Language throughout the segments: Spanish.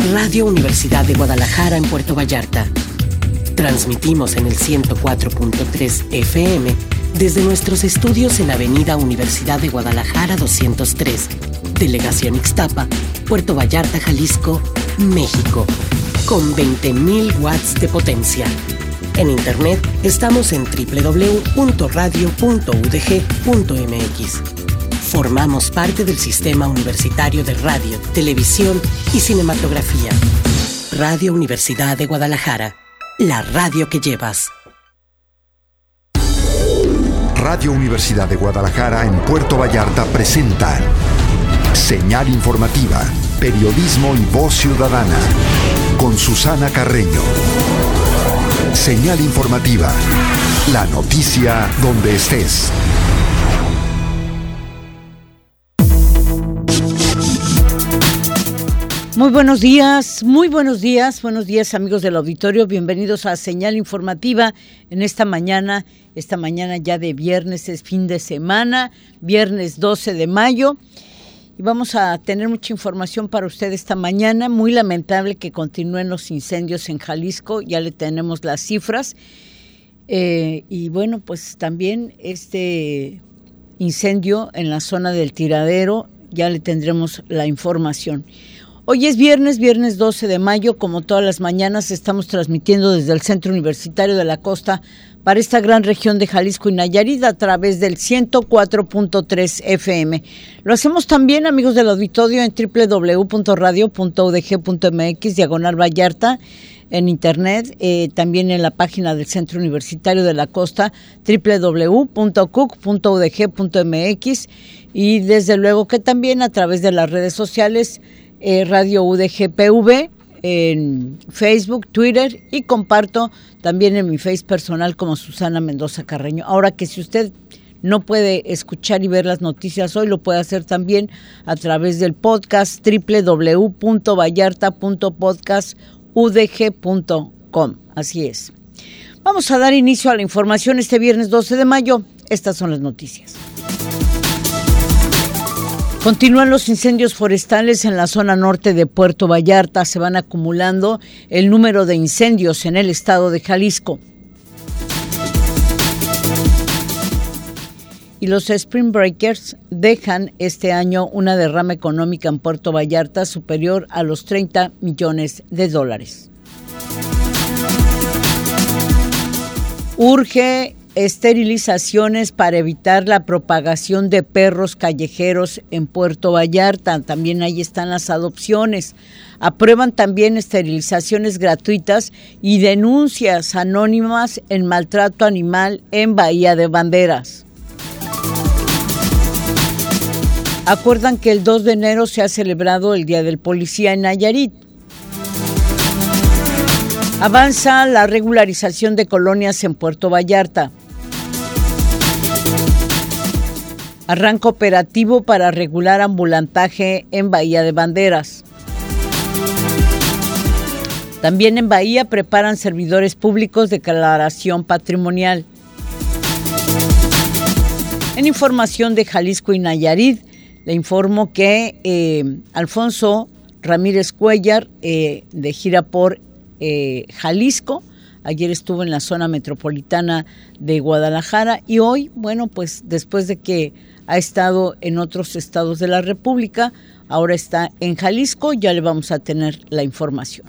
Radio Universidad de Guadalajara en Puerto Vallarta. Transmitimos en el 104.3 FM desde nuestros estudios en Avenida Universidad de Guadalajara 203, Delegación Ixtapa, Puerto Vallarta, Jalisco, México, con 20.000 watts de potencia. En internet estamos en www.radio.udg.mx. Formamos parte del Sistema Universitario de Radio, Televisión y Cinematografía. Radio Universidad de Guadalajara, la radio que llevas. Radio Universidad de Guadalajara en Puerto Vallarta presenta Señal Informativa, Periodismo y Voz Ciudadana, con Susana Carreño. Señal Informativa, la noticia donde estés. Muy buenos días amigos del auditorio, bienvenidos a Señal Informativa en esta mañana ya de viernes, es fin de semana, viernes 12 de mayo, y vamos a tener mucha información para usted esta mañana. Muy lamentable que continúen los incendios en Jalisco, ya le tenemos las cifras, y bueno, pues también este incendio en la zona del Tiradero, ya le tendremos la información. Hoy es viernes 12 de mayo, como todas las mañanas estamos transmitiendo desde el Centro Universitario de la Costa para esta gran región de Jalisco y Nayarit a través del 104.3 FM. Lo hacemos también, amigos del auditorio, en www.radio.udg.mx/Vallarta, en internet, también en la página del Centro Universitario de la Costa, www.cuc.udg.mx, y desde luego que también a través de las redes sociales, Radio UDGPV en Facebook, Twitter, y comparto también en mi Face personal como Susana Mendoza Carreño. Ahora que si usted no puede escuchar y ver las noticias hoy, lo puede hacer también a través del podcast www.vallarta.podcastudg.com. Así es. Vamos a dar inicio a la información este viernes 12 de mayo. Estas son las noticias. Continúan los incendios forestales en la zona norte de Puerto Vallarta. Se van acumulando el número de incendios en el estado de Jalisco. Y los Spring Breakers dejan este año una derrama económica en Puerto Vallarta superior a los $30 millones. Urge esterilizaciones para evitar la propagación de perros callejeros en Puerto Vallarta. También ahí están las adopciones. Aprueban también esterilizaciones gratuitas y denuncias anónimas en maltrato animal en Bahía de Banderas. Acuerdan que el 2 de enero se ha celebrado el Día del Policía en Nayarit. Avanza la regularización de colonias en Puerto Vallarta. Arranca operativo para regular ambulantaje en Bahía de Banderas. También en Bahía preparan servidores públicos declaración patrimonial. En información de Jalisco y Nayarit, le informo que Alfonso Ramírez Cuellar, de gira por Jalisco, ayer estuvo en la zona metropolitana de Guadalajara y hoy, bueno, pues después de que ha estado en otros estados de la República, ahora está en Jalisco, ya le vamos a tener la información.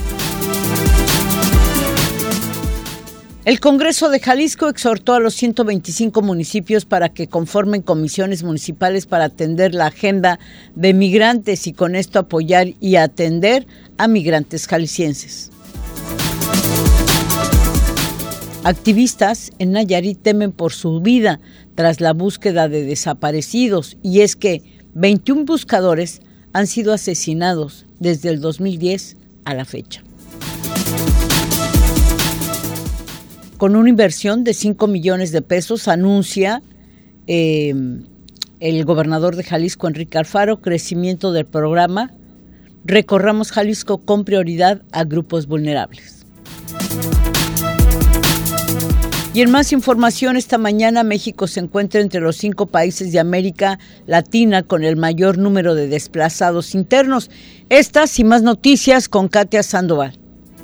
El Congreso de Jalisco exhortó a los 125 municipios para que conformen comisiones municipales para atender la agenda de migrantes y con esto apoyar y atender a migrantes jaliscienses. Activistas en Nayarit temen por su vida tras la búsqueda de desaparecidos, y es que 21 buscadores han sido asesinados desde el 2010 a la fecha. Con una inversión de 5 millones de pesos, anuncia el gobernador de Jalisco, Enrique Alfaro, crecimiento del programa Recorramos Jalisco con prioridad a grupos vulnerables. Y en más información, esta mañana México se encuentra entre los 5 países de América Latina con el mayor número de desplazados internos. Estas y más noticias con Katia Sandoval.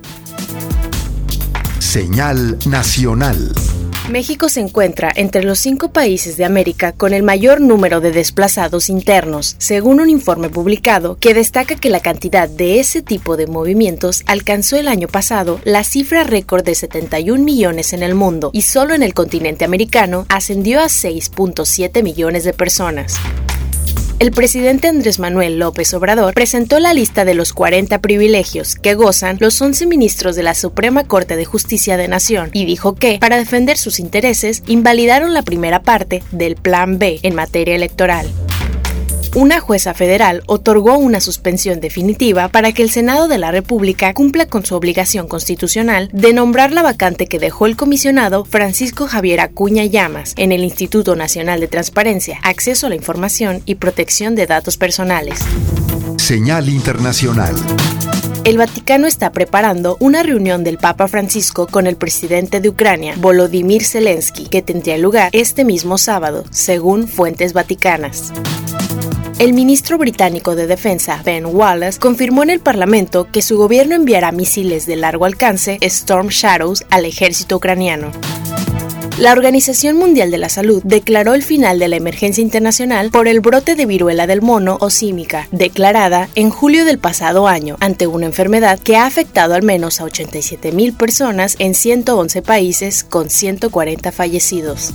Señal nacional. México se encuentra entre los 5 países de América con el mayor número de desplazados internos, según un informe publicado que destaca que la cantidad de ese tipo de movimientos alcanzó el año pasado la cifra récord de 71 millones en el mundo y solo en el continente americano ascendió a 6.7 millones de personas. El presidente Andrés Manuel López Obrador presentó la lista de los 40 privilegios que gozan los 11 ministros de la Suprema Corte de Justicia de Nación y dijo que, para defender sus intereses, invalidaron la primera parte del Plan B en materia electoral. Una jueza federal otorgó una suspensión definitiva para que el Senado de la República cumpla con su obligación constitucional de nombrar la vacante que dejó el comisionado Francisco Javier Acuña Llamas en el Instituto Nacional de Transparencia, Acceso a la Información y Protección de Datos Personales. Señal internacional. El Vaticano está preparando una reunión del Papa Francisco con el presidente de Ucrania, Volodymyr Zelensky, que tendría lugar este mismo sábado, según fuentes vaticanas. El ministro británico de Defensa, Ben Wallace, confirmó en el Parlamento que su gobierno enviará misiles de largo alcance Storm Shadows al ejército ucraniano. La Organización Mundial de la Salud declaró el final de la emergencia internacional por el brote de viruela del mono o símica, declarada en julio del pasado año, ante una enfermedad que ha afectado al menos a 87,000 personas en 111 países con 140 fallecidos.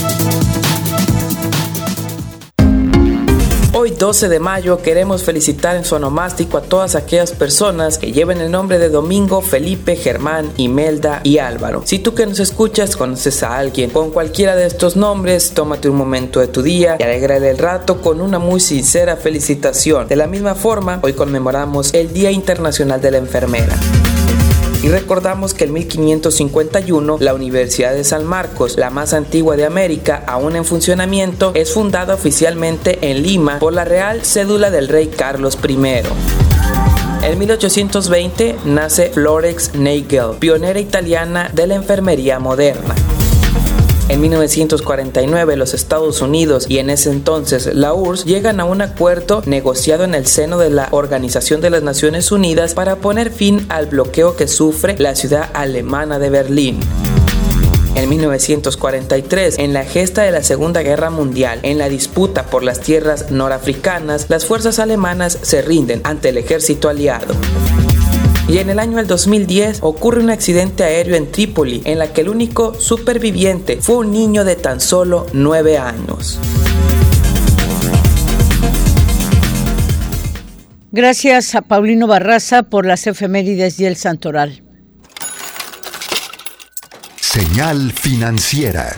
Hoy 12 de mayo queremos felicitar en su onomástico a todas aquellas personas que lleven el nombre de Domingo, Felipe, Germán, Imelda y Álvaro. Si tú que nos escuchas conoces a alguien con cualquiera de estos nombres, tómate un momento de tu día y alégrale el rato con una muy sincera felicitación. De la misma forma, hoy conmemoramos el Día Internacional de la Enfermera. Y recordamos que en 1551 la Universidad de San Marcos, la más antigua de América, aún en funcionamiento, es fundada oficialmente en Lima por la Real Cédula del rey Carlos I. En 1820 nace Florence Nagel, pionera italiana de la enfermería moderna. En 1949 los Estados Unidos y en ese entonces la URSS llegan a un acuerdo negociado en el seno de la Organización de las Naciones Unidas para poner fin al bloqueo que sufre la ciudad alemana de Berlín. En 1943, en la gesta de la Segunda Guerra Mundial, en la disputa por las tierras norafricanas, las fuerzas alemanas se rinden ante el ejército aliado. Y en el año del 2010 ocurre un accidente aéreo en Trípoli, en la que el único superviviente fue un niño de tan solo 9 años. Gracias a Paulino Barraza por las efemérides y el santoral. Señal financiera.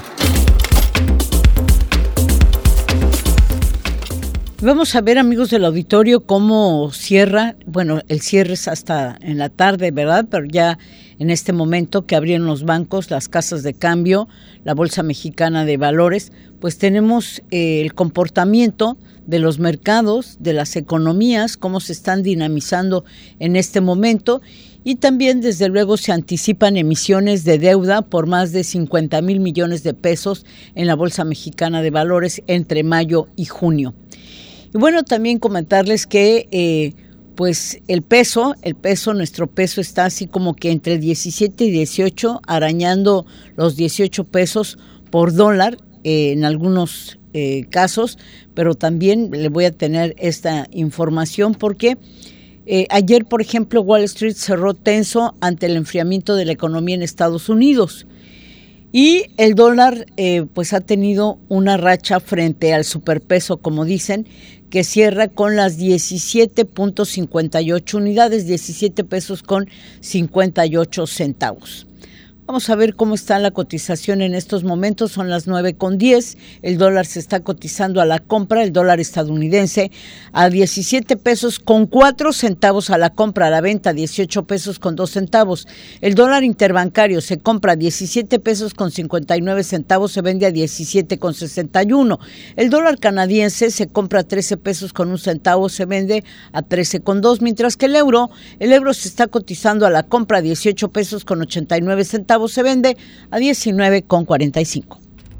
Vamos a ver, amigos del auditorio, cómo cierra. Bueno, el cierre es hasta en la tarde, ¿verdad? Pero ya en este momento que abrieron los bancos, las casas de cambio, la Bolsa Mexicana de Valores, pues tenemos el comportamiento de los mercados, de las economías, cómo se están dinamizando en este momento. Y también, desde luego, se anticipan emisiones de deuda por más de 50,000 millones de pesos en la Bolsa Mexicana de Valores entre mayo y junio. Y bueno, también comentarles que pues el peso, nuestro peso está así como que entre 17 y 18, arañando los 18 pesos por dólar en algunos casos, pero también le voy a tener esta información porque ayer, por ejemplo, Wall Street cerró tenso ante el enfriamiento de la economía en Estados Unidos. Y el dólar pues ha tenido una racha frente al superpeso, como dicen, que cierra con las 17.58 unidades, 17 pesos con 58 centavos. Vamos a ver cómo está la cotización en estos momentos. Son las 9:10. El dólar se está cotizando a la compra, el dólar estadounidense a 17 pesos con 4 centavos a la compra, a la venta 18 pesos con 2 centavos. El dólar interbancario se compra a 17 pesos con 59 centavos, se vende a 17 con 61. El dólar canadiense se compra a 13 pesos con 1 centavo, se vende a 13 con 2, mientras que el euro se está cotizando a la compra a 18 pesos con 89 centavos, centavos, se vende a 19,45.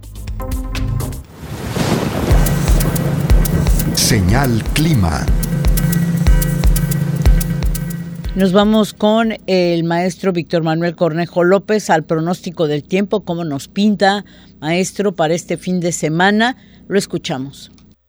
Señal Clima. Nos vamos con el maestro Víctor Manuel Cornejo López al pronóstico del tiempo. ¿Cómo nos pinta, maestro, para este fin de semana? Lo escuchamos.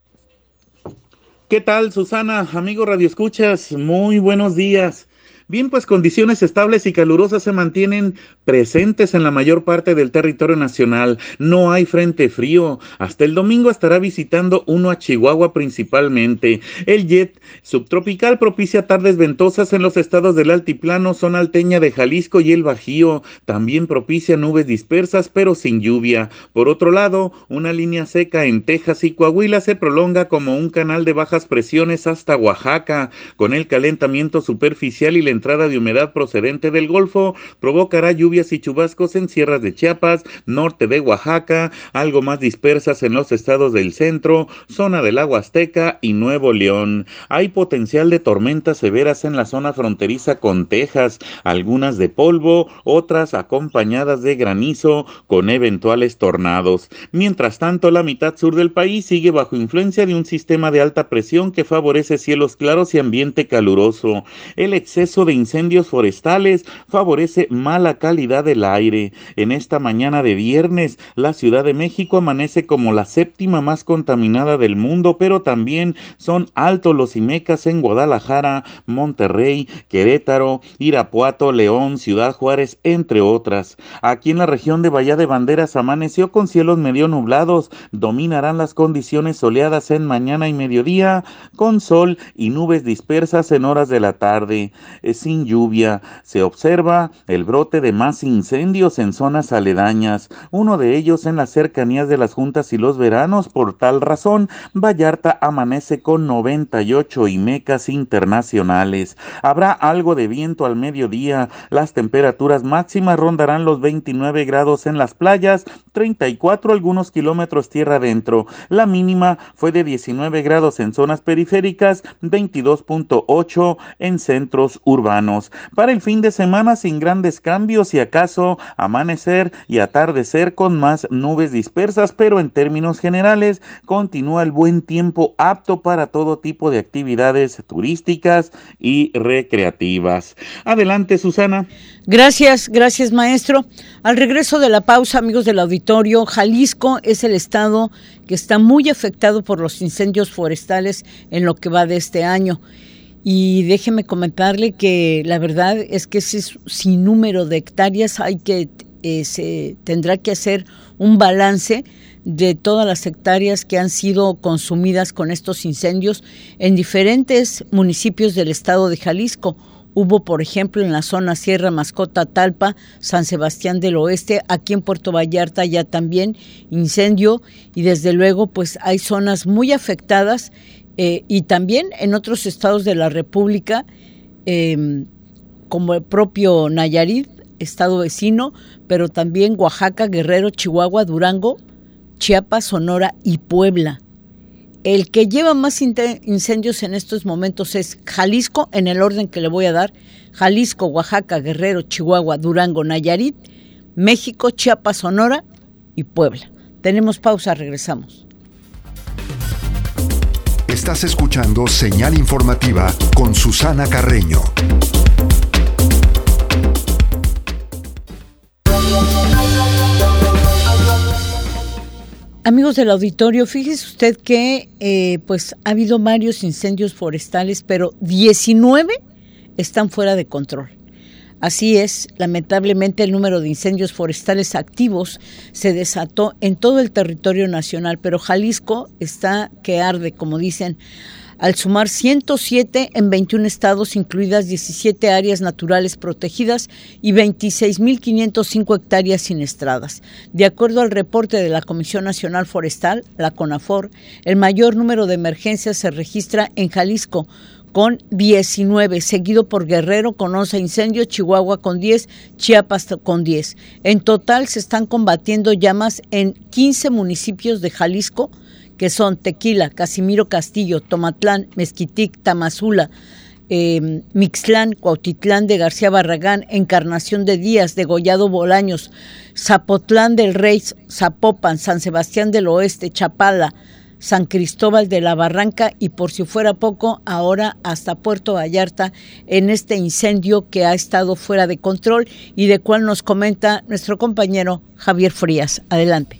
¿Qué tal, Susana? Amigo Radio Escuchas, muy buenos días. Bien, pues condiciones estables y calurosas se mantienen presentes en la mayor parte del territorio nacional. No hay frente frío. Hasta el domingo estará visitando uno a Chihuahua principalmente. El jet subtropical propicia tardes ventosas en los estados del altiplano, zona alteña de Jalisco y el Bajío. También propicia nubes dispersas pero sin lluvia. Por otro lado, una línea seca en Texas y Coahuila se prolonga como un canal de bajas presiones hasta Oaxaca. Con el calentamiento superficial y la entrada de humedad procedente del Golfo, provocará lluvias y chubascos en sierras de Chiapas, norte de Oaxaca, algo más dispersas en los estados del centro, zona del la Huasteca y Nuevo León. Hay potencial de tormentas severas en la zona fronteriza con Texas, algunas de polvo, otras acompañadas de granizo con eventuales tornados. Mientras tanto, la mitad sur del país sigue bajo influencia de un sistema de alta presión que favorece cielos claros y ambiente caluroso. El exceso de incendios forestales favorece mala calidad del aire. En esta mañana de viernes, la Ciudad de México amanece como la séptima más contaminada del mundo, pero también son altos los IMECAS en Guadalajara, Monterrey, Querétaro, Irapuato, León, Ciudad Juárez, entre otras. Aquí en la región de Bahía de Banderas amaneció con cielos medio nublados. Dominarán las condiciones soleadas en mañana y mediodía, con sol y nubes dispersas en horas de la tarde. Sin lluvia. Se observa el brote de más incendios en zonas aledañas, uno de ellos en las cercanías de las juntas y los veranos. Por tal razón, Vallarta amanece con 98 IMECAS internacionales. Habrá algo de viento al mediodía. Las temperaturas máximas rondarán los 29 grados en las playas, 34 algunos kilómetros tierra adentro. La mínima fue de 19 grados en zonas periféricas, 22.8 en centros urbanos. Para el fin de semana, sin grandes cambios y acaso amanecer y atardecer con más nubes dispersas, pero en términos generales continúa el buen tiempo apto para todo tipo de actividades turísticas y recreativas. Adelante, Susana. Gracias, maestro. Al regreso de la pausa, amigos del auditorio, Jalisco es el estado que está muy afectado por los incendios forestales en lo que va de este año. Y déjeme comentarle que la verdad es que ese sinnúmero de hectáreas se tendrá que hacer un balance de todas las hectáreas que han sido consumidas con estos incendios en diferentes municipios del estado de Jalisco. Hubo, por ejemplo, en la zona Sierra Mascota, Talpa, San Sebastián del Oeste, aquí en Puerto Vallarta ya también incendio, y desde luego pues hay zonas muy afectadas. Y también en otros estados de la República, como el propio Nayarit, estado vecino, pero también Oaxaca, Guerrero, Chihuahua, Durango, Chiapas, Sonora y Puebla. El que lleva más incendios en estos momentos es Jalisco, en el orden que le voy a dar: Jalisco, Oaxaca, Guerrero, Chihuahua, Durango, Nayarit, México, Chiapas, Sonora y Puebla. Tenemos pausa, regresamos. Estás escuchando Señal Informativa con Susana Carreño. Amigos del auditorio, fíjese usted que pues ha habido varios incendios forestales, pero 19 están fuera de control. Así es, lamentablemente el número de incendios forestales activos se desató en todo el territorio nacional, pero Jalisco está que arde, como dicen, al sumar 107 en 21 estados, incluidas 17 áreas naturales protegidas y 26.505 hectáreas siniestradas. De acuerdo al reporte de la Comisión Nacional Forestal, la CONAFOR, el mayor número de emergencias se registra en Jalisco, con 19, seguido por Guerrero con 11 incendios, Chihuahua con 10, Chiapas con 10. En total se están combatiendo llamas en 15 municipios de Jalisco, que son Tequila, Casimiro Castillo, Tomatlán, Mezquitic, Tamazula, Mixtlán, Cuautitlán de García Barragán, Encarnación de Díaz, Degollado Bolaños, Zapotlán del Rey, Zapopan, San Sebastián del Oeste, Chapala, San Cristóbal de la Barranca y por si fuera poco, ahora hasta Puerto Vallarta en este incendio que ha estado fuera de control y de cual nos comenta nuestro compañero Javier Frías. Adelante.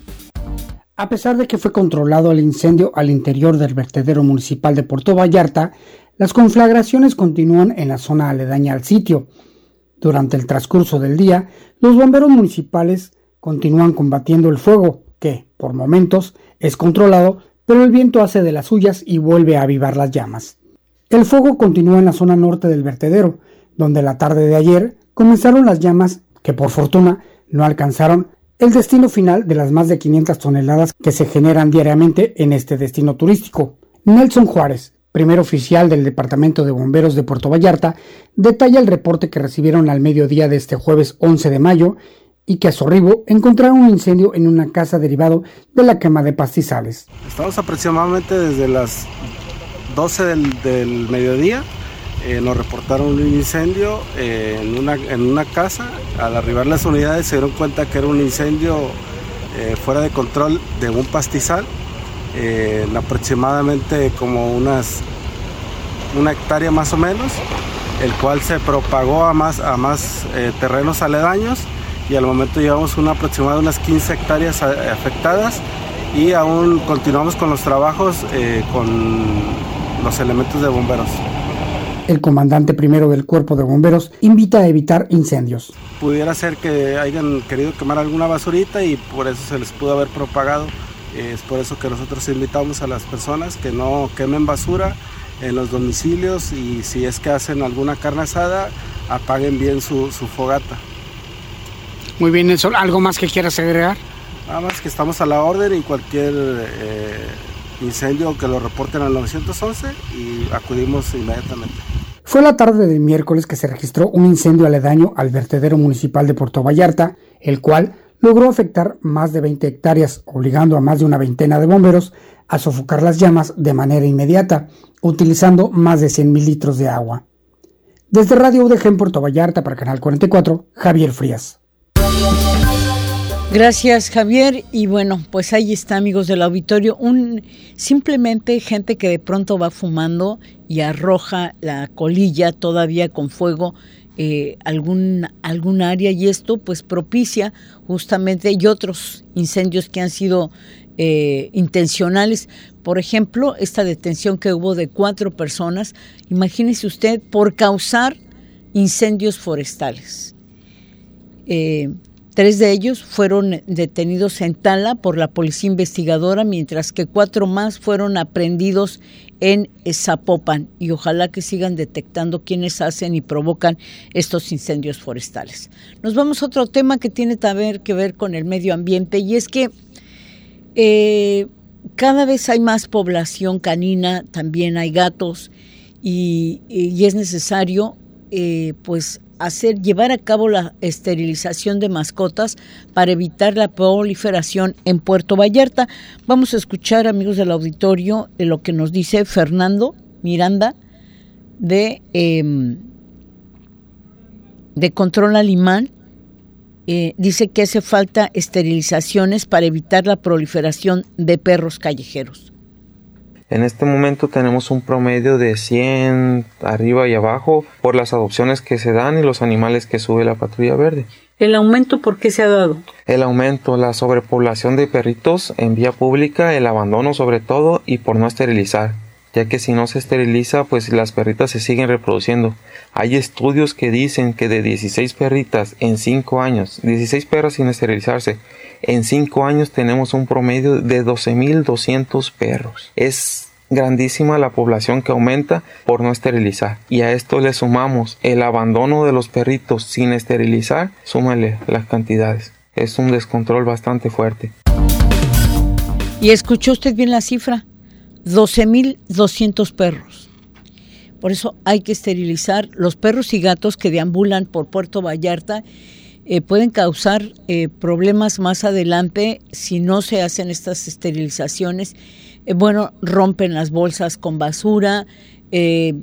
A pesar de que fue controlado el incendio al interior del vertedero municipal de Puerto Vallarta, las conflagraciones continúan en la zona aledaña al sitio. Durante el transcurso del día, los bomberos municipales continúan combatiendo el fuego, que, por momentos, es controlado, pero el viento hace de las suyas y vuelve a avivar las llamas. El fuego continúa en la zona norte del vertedero, donde la tarde de ayer comenzaron las llamas que, por fortuna, no alcanzaron el destino final de las más de 500 toneladas que se generan diariamente en este destino turístico. Nelson Juárez, primer oficial del Departamento de Bomberos de Puerto Vallarta, detalla el reporte que recibieron al mediodía de este jueves 11 de mayo y que a su arribo encontraron un incendio en una casa derivado de la quema de pastizales. Estamos aproximadamente desde las 12 del mediodía. Nos reportaron un incendio en una casa. Al arribar las unidades se dieron cuenta que era un incendio fuera de control de un pastizal, aproximadamente como una hectárea más o menos, el cual se propagó a más terrenos aledaños y al momento llevamos aproximadamente unas 15 hectáreas afectadas y aún continuamos con los trabajos con los elementos de bomberos. El comandante primero del Cuerpo de Bomberos invita a evitar incendios. Pudiera ser que hayan querido quemar alguna basurita y por eso se les pudo haber propagado. Es por eso que nosotros invitamos a las personas que no quemen basura en los domicilios y si es que hacen alguna carne asada, apaguen bien su fogata. Muy bien, Nelson. ¿Algo más que quieras agregar? Nada más que estamos a la orden y cualquier incendio que lo reporten al 911 y acudimos inmediatamente. Fue la tarde del miércoles que se registró un incendio aledaño al vertedero municipal de Puerto Vallarta, el cual logró afectar más de 20 hectáreas, obligando a más de una veintena de bomberos a sofocar las llamas de manera inmediata, utilizando más de 100,000 litros de agua. Desde Radio UDG en Puerto Vallarta para Canal 44, Javier Frías. Gracias, Javier. Y bueno, pues ahí está, amigos del auditorio, simplemente gente que de pronto va fumando y arroja la colilla todavía con fuego algún área, y esto pues propicia justamente y otros incendios que han sido intencionales. Por ejemplo, esta detención que hubo de 4 personas, imagínese usted, por causar incendios forestales. 3 de ellos fueron detenidos en Tala por la policía investigadora, mientras que 4 más fueron aprehendidos en Zapopan, y ojalá que sigan detectando quienes hacen y provocan estos incendios forestales. Nos vamos a otro tema que tiene que ver con el medio ambiente, y es que cada vez hay más población canina, también hay gatos, y es necesario llevar a cabo la esterilización de mascotas para evitar la proliferación en Puerto Vallarta. Vamos a escuchar, amigos del auditorio, lo que nos dice Fernando Miranda de Control Animal. Dice que hace falta esterilizaciones para evitar la proliferación de perros callejeros. En este momento tenemos un promedio de 100 arriba y abajo por las adopciones que se dan y los animales que sube la Patrulla Verde. ¿El aumento por qué se ha dado? El aumento, la sobrepoblación de perritos en vía pública, el abandono sobre todo y por no esterilizar, ya que si no se esteriliza pues las perritas se siguen reproduciendo. Hay estudios que dicen que de 16 perritas en 5 años, 16 perras sin esterilizarse, en 5 años tenemos un promedio de 12,200 perros. Es grandísima la población que aumenta por no esterilizar. Y a esto le sumamos el abandono de los perritos sin esterilizar, súmale las cantidades. Es un descontrol bastante fuerte. ¿Y escuchó usted bien la cifra? 12,200 perros. Por eso hay que esterilizar. Los perros y gatos que deambulan por Puerto Vallarta pueden causar problemas más adelante si no se hacen estas esterilizaciones. Rompen las bolsas con basura,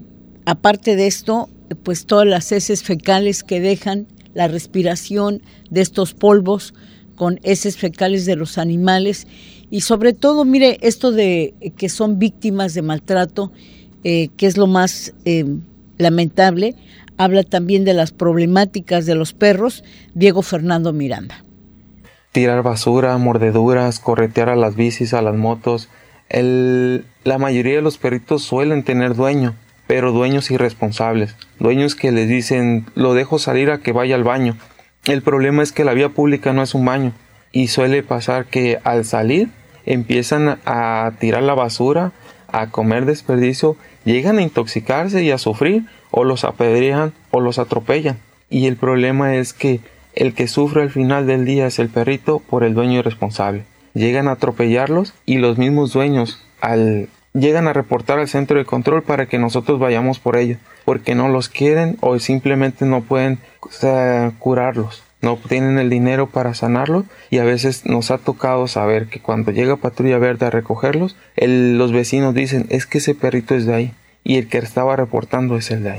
aparte de esto, pues todas las heces fecales que dejan, la respiración de estos polvos con heces fecales de los animales y sobre todo, mire, esto de que son víctimas de maltrato, que es lo más lamentable, habla también de las problemáticas de los perros. Diego Fernando Miranda. Tirar basura, mordeduras, corretear a las bicis, a las motos. La mayoría de los perritos suelen tener dueño, pero dueños irresponsables, dueños que les dicen, lo dejo salir a que vaya al baño. El problema es que la vía pública no es un baño y suele pasar que al salir empiezan a tirar la basura, a comer desperdicio, llegan a intoxicarse y a sufrir, o los apedrean o los atropellan. Y el problema es que el que sufre al final del día es el perrito por el dueño irresponsable. Llegan a atropellarlos y los mismos dueños llegan a reportar al centro de control para que nosotros vayamos por ellos, porque no los quieren o simplemente no pueden curarlos, no tienen el dinero para sanarlos, y a veces nos ha tocado saber que cuando llega Patrulla Verde a recogerlos, los vecinos dicen, es que ese perrito es de ahí, y el que estaba reportando es el de ahí.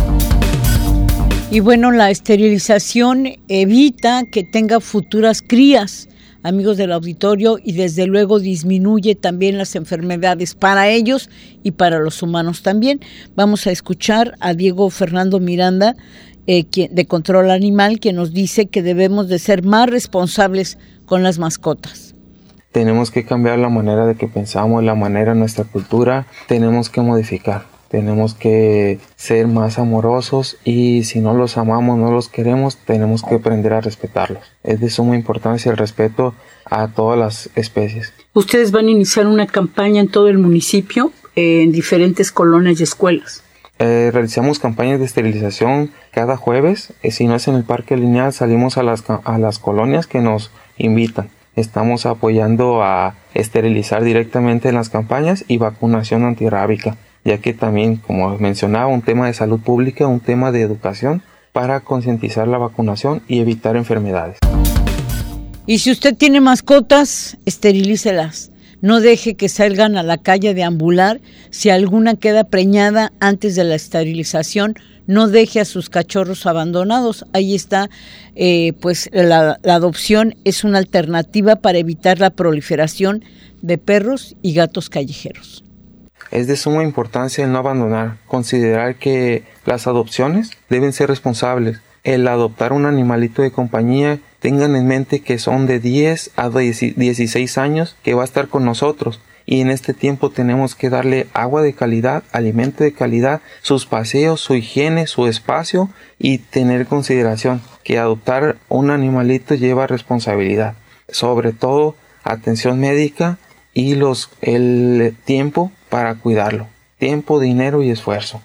Y bueno, la esterilización evita que tenga futuras crías, amigos del auditorio, y desde luego disminuye también las enfermedades para ellos y para los humanos también. Vamos a escuchar a Diego Fernando Miranda, de Control Animal, que nos dice que debemos de ser más responsables con las mascotas. Tenemos que cambiar la manera de que pensamos, la manera de nuestra cultura, tenemos que modificar. Tenemos que ser más amorosos y si no los amamos, no los queremos, tenemos que aprender a respetarlos. Es de suma importancia el respeto a todas las especies. Ustedes van a iniciar una campaña en todo el municipio, en diferentes colonias y escuelas. Realizamos campañas de esterilización cada jueves. Si no es en el Parque Lineal, salimos a las colonias que nos invitan. Estamos apoyando a esterilizar directamente en las campañas y vacunación antirrábica, ya que también, como mencionaba, un tema de salud pública, un tema de educación para concientizar la vacunación y evitar enfermedades. Y si usted tiene mascotas, esterilícelas. No deje que salgan a la calle a deambular. Si alguna queda preñada antes de la esterilización, no deje a sus cachorros abandonados. Ahí está, pues la adopción es una alternativa para evitar la proliferación de perros y gatos callejeros. Es de suma importancia el no abandonar, considerar que las adopciones deben ser responsables. El adoptar un animalito de compañía, tengan en mente que son de 10 a 16 años que va a estar con nosotros. Y en este tiempo tenemos que darle agua de calidad, alimento de calidad, sus paseos, su higiene, su espacio, y tener consideración que adoptar un animalito lleva responsabilidad. Sobre todo, atención médica y el tiempo para cuidarlo. Tiempo, dinero y esfuerzo.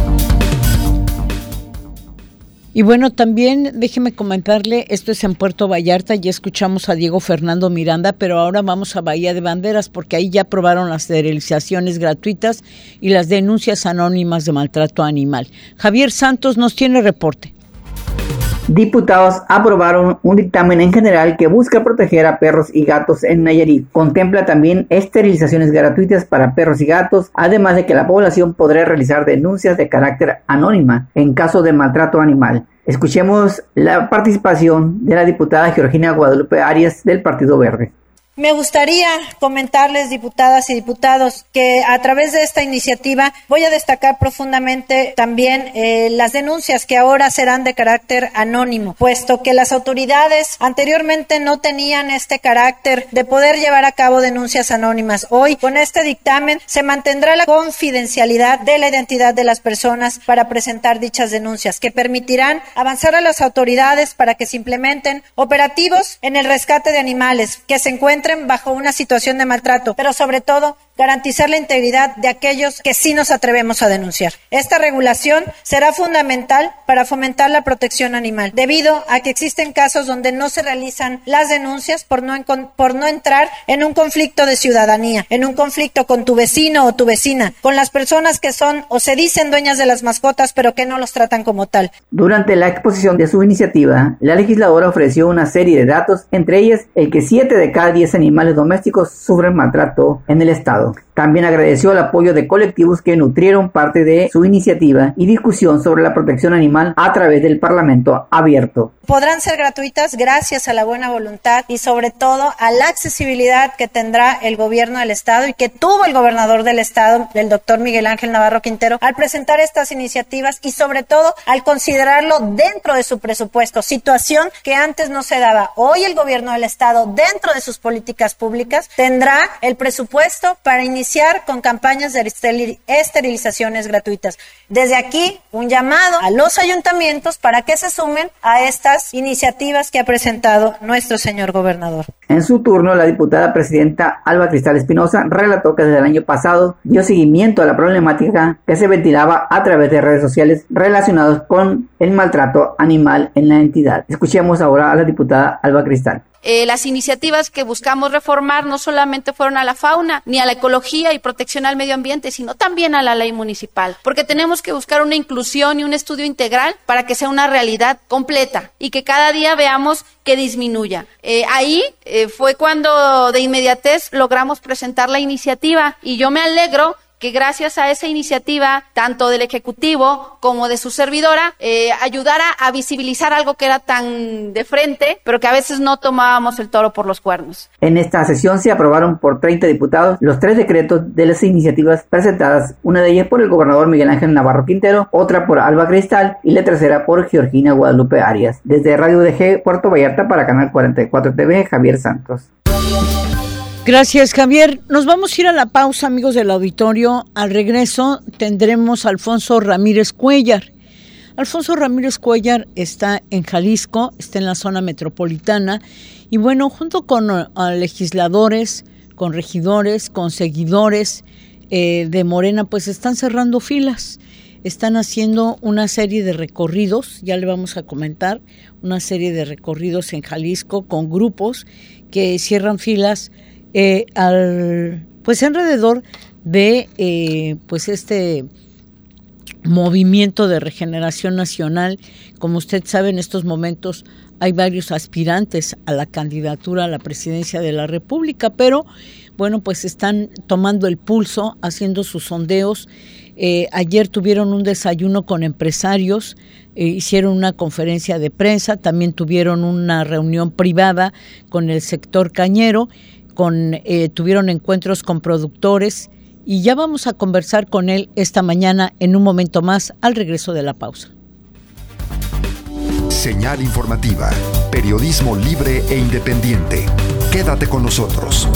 Y bueno, también déjeme comentarle, esto es en Puerto Vallarta, ya escuchamos a Diego Fernando Miranda, pero ahora vamos a Bahía de Banderas porque ahí ya aprobaron las esterilizaciones gratuitas y las denuncias anónimas de maltrato animal. Javier Santos nos tiene reporte. Diputados aprobaron un dictamen en general que busca proteger a perros y gatos en Nayarit. Contempla también esterilizaciones gratuitas para perros y gatos, además de que la población podrá realizar denuncias de carácter anónima en caso de maltrato animal. Escuchemos la participación de la diputada Georgina Guadalupe Arias del Partido Verde. Me gustaría comentarles, diputadas y diputados, que a través de esta iniciativa voy a destacar profundamente también las denuncias que ahora serán de carácter anónimo, puesto que las autoridades anteriormente no tenían este carácter de poder llevar a cabo denuncias anónimas. Hoy, con este dictamen, se mantendrá la confidencialidad de la identidad de las personas para presentar dichas denuncias, que permitirán avanzar a las autoridades para que se implementen operativos en el rescate de animales que se encuentren bajo una situación de maltrato, pero sobre todo garantizar la integridad de aquellos que sí nos atrevemos a denunciar. Esta regulación será fundamental para fomentar la protección animal, debido a que existen casos donde no se realizan las denuncias por no entrar en un conflicto de ciudadanía, en un conflicto con tu vecino o tu vecina, con las personas que son o se dicen dueñas de las mascotas, pero que no los tratan como tal. Durante la exposición de su iniciativa, la legisladora ofreció una serie de datos, entre ellas el que 7 de cada 10 animales domésticos sufren maltrato en el estado. Estado. También agradeció el apoyo de colectivos que nutrieron parte de su iniciativa y discusión sobre la protección animal a través del Parlamento abierto. Podrán ser gratuitas gracias a la buena voluntad y sobre todo a la accesibilidad que tendrá el gobierno del Estado y que tuvo el gobernador del Estado, el doctor Miguel Ángel Navarro Quintero, al presentar estas iniciativas y sobre todo al considerarlo dentro de su presupuesto, situación que antes no se daba. Hoy el gobierno del Estado, dentro de sus políticas públicas, tendrá el presupuesto para iniciar con campañas de esterilizaciones gratuitas. Desde aquí, un llamado a los ayuntamientos para que se sumen a estas iniciativas que ha presentado nuestro señor gobernador. En su turno, la diputada presidenta Alba Cristal Espinosa relató que desde el año pasado dio seguimiento a la problemática que se ventilaba a través de redes sociales relacionados con el maltrato animal en la entidad. Escuchemos ahora a la diputada Alba Cristal. Las iniciativas que buscamos reformar no solamente fueron a la fauna, ni a la ecología y protección al medio ambiente, sino también a la ley municipal, porque tenemos que buscar una inclusión y un estudio integral para que sea una realidad completa y que cada día veamos que disminuya. Ahí fue cuando de inmediatez logramos presentar la iniciativa y yo me alegro que gracias a esa iniciativa, tanto del Ejecutivo como de su servidora, ayudara a visibilizar algo que era tan de frente, pero que a veces no tomábamos el toro por los cuernos. En esta sesión se aprobaron por 30 diputados los 3 decretos de las iniciativas presentadas, una de ellas por el gobernador Miguel Ángel Navarro Quintero, otra por Alba Cristal y la tercera por Georgina Guadalupe Arias. Desde Radio UDG, Puerto Vallarta, para Canal 44 TV, Javier Santos. Gracias, Javier. Nos vamos a ir a la pausa, amigos del auditorio. Al regreso tendremos a Alfonso Ramírez Cuéllar. Alfonso Ramírez Cuéllar está en Jalisco, está en la zona metropolitana y bueno, junto con legisladores, con regidores, con seguidores de Morena, pues están cerrando filas. Están haciendo una serie de recorridos, ya le vamos a comentar, una serie de recorridos en Jalisco con grupos que cierran filas pues alrededor de pues este movimiento de regeneración nacional. Como usted sabe, en estos momentos hay varios aspirantes a la candidatura a la presidencia de la República, pero bueno, pues están tomando el pulso, haciendo sus sondeos. Ayer tuvieron un desayuno con empresarios, hicieron una conferencia de prensa, también tuvieron una reunión privada con el sector cañero, tuvieron encuentros con productores y ya vamos a conversar con él esta mañana en un momento más al regreso de la pausa. Señal informativa, periodismo libre e independiente. Quédate con nosotros.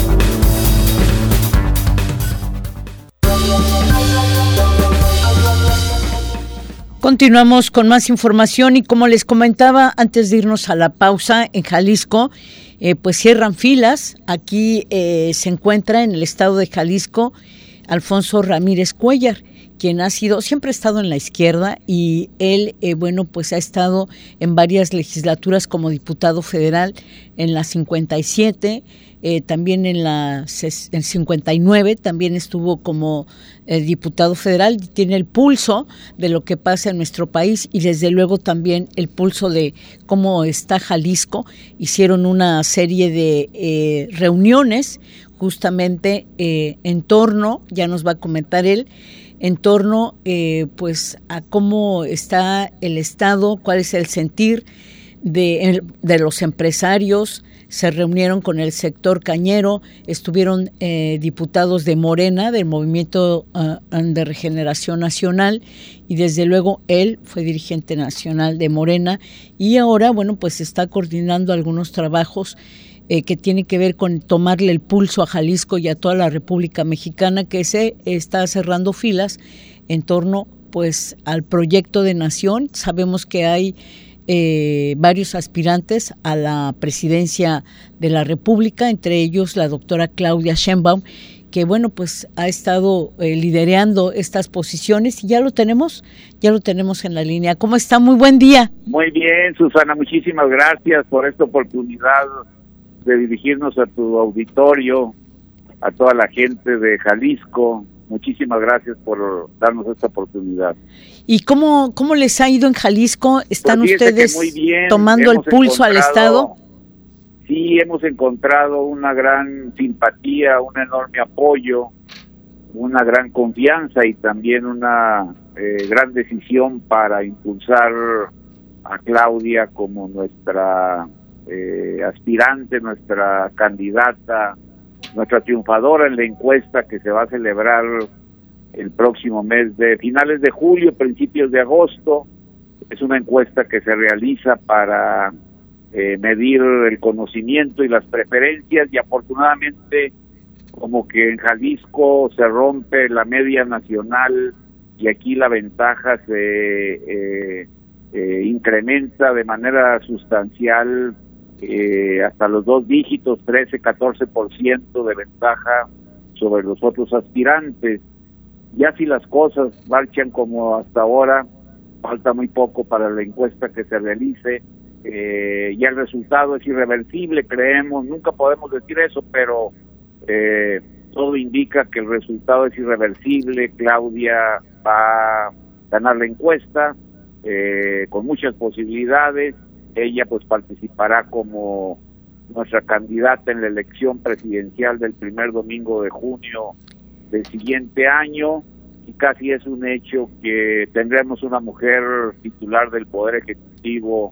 Continuamos con más información y como les comentaba antes de irnos a la pausa, en Jalisco pues cierran filas. Aquí se encuentra en el estado de Jalisco Alfonso Ramírez Cuéllar, quien siempre ha estado en la izquierda y él, bueno, pues ha estado en varias legislaturas como diputado federal en la 57, también en 59, también estuvo como diputado federal, tiene el pulso de lo que pasa en nuestro país y desde luego también el pulso de cómo está Jalisco. Hicieron una serie de reuniones justamente en torno, ya nos va a comentar él, en torno pues a cómo está el Estado, cuál es el sentir de los empresarios. Se reunieron con el sector cañero, estuvieron diputados de Morena, del Movimiento de Regeneración Nacional, y desde luego él fue dirigente nacional de Morena y ahora, bueno, pues está coordinando algunos trabajos que tiene que ver con tomarle el pulso a Jalisco y a toda la República Mexicana, que se está cerrando filas en torno pues al proyecto de nación. Sabemos que hay varios aspirantes a la presidencia de la República, entre ellos la doctora Claudia Sheinbaum, que bueno, pues ha estado liderando estas posiciones y ya lo tenemos en la línea. ¿Cómo está? Muy buen día. Muy bien, Susana, muchísimas gracias por esta oportunidad de dirigirnos a tu auditorio, a toda la gente de Jalisco. Muchísimas gracias por darnos esta oportunidad. ¿Y cómo les ha ido en Jalisco? ¿Están ustedes tomando el pulso al Estado? sí hemos encontrado una gran simpatía, un enorme apoyo, una gran confianza y también una gran decisión para impulsar a Claudia como nuestra aspirante, nuestra candidata, nuestra triunfadora en la encuesta que se va a celebrar el próximo mes de finales de julio, principios de agosto. Es una encuesta que se realiza para medir el conocimiento y las preferencias, y afortunadamente como que en Jalisco se rompe la media nacional y aquí la ventaja se incrementa de manera sustancial hasta los 2 dígitos, 13-14% de ventaja sobre los otros aspirantes. Ya si las cosas marchan como hasta ahora, falta muy poco para la encuesta que se realice, ya el resultado es irreversible, creemos, nunca podemos decir eso, pero todo indica que el resultado es irreversible. Claudia va a ganar la encuesta con muchas posibilidades. Ella pues participará como nuestra candidata en la elección presidencial del primer domingo de junio del siguiente año, y casi es un hecho que tendremos una mujer titular del Poder Ejecutivo